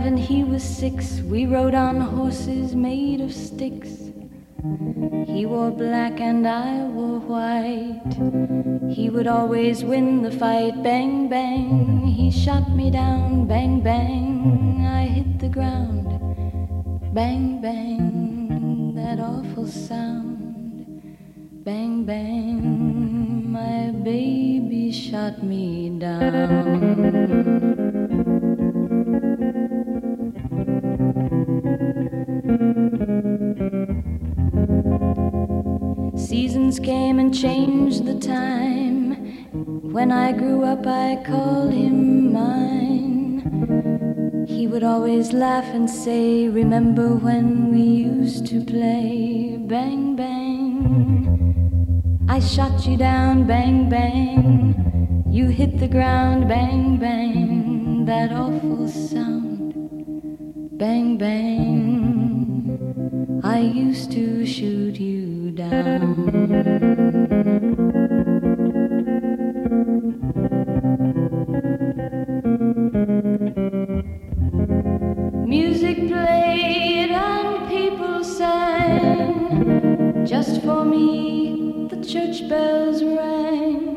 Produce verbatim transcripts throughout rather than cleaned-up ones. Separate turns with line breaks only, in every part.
and he was six. We rode on horses made of sticks. He wore black and I wore white. He would always win the fight. Bang, bang, he shot me down. Bang, bang, I hit the ground. Bang, bang, that awful sound. Bang, bang, my baby shot me down. Seasons came and changed the time. When I grew up I called him mine. He would always laugh and say, remember when we used to play? Bang, bang, I shot you down. Bang, bang, you hit the ground. Bang, bang, that awful sound. Bang, bang, I used to shoot you down. Music played and people sang. Just for me the church bells rang.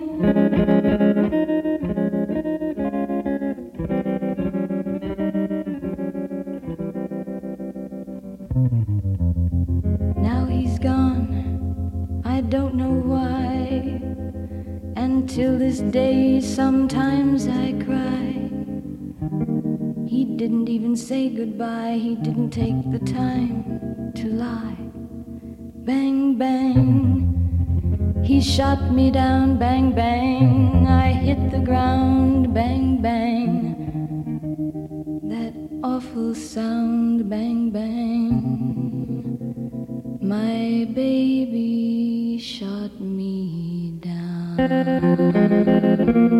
Now he's gone, I don't know why. And till this day sometimes I cry. He didn't even say goodbye. He didn't take the time to lie. Bang, bang, he shot me down. Bang, bang, I hit the ground. Bang, bang, that awful sound. Bang, bang, my baby shot me down.